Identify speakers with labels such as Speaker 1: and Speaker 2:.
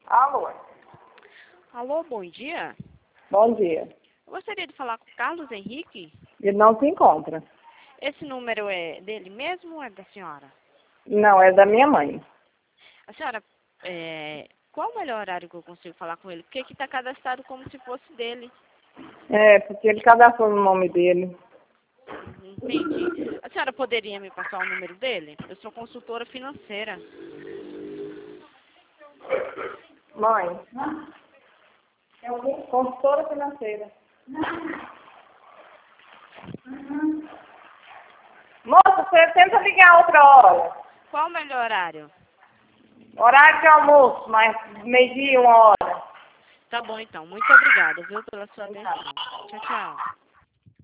Speaker 1: Alô?
Speaker 2: Alô, bom dia.
Speaker 1: Bom dia.
Speaker 2: Eu gostaria de falar com o Carlos Henrique.
Speaker 1: Ele não se encontra.
Speaker 2: Esse número é dele mesmo ou é da senhora?
Speaker 1: Não, é da minha mãe.
Speaker 2: A senhora, qual o melhor horário que eu consigo falar com ele? Porque aqui está cadastrado como se fosse dele.
Speaker 1: É, porque ele cadastrou no nome dele.
Speaker 2: Entendi. A senhora poderia me passar o número dele? Eu sou consultora financeira.
Speaker 1: Mãe? É uma consultora financeira. Moça, você tenta ligar outra hora.
Speaker 2: Qual o melhor horário?
Speaker 1: Horário de almoço, mas meio-dia, 1 hora.
Speaker 2: Tá bom, então. Muito obrigada, viu, pela sua atenção. Tchau, tchau.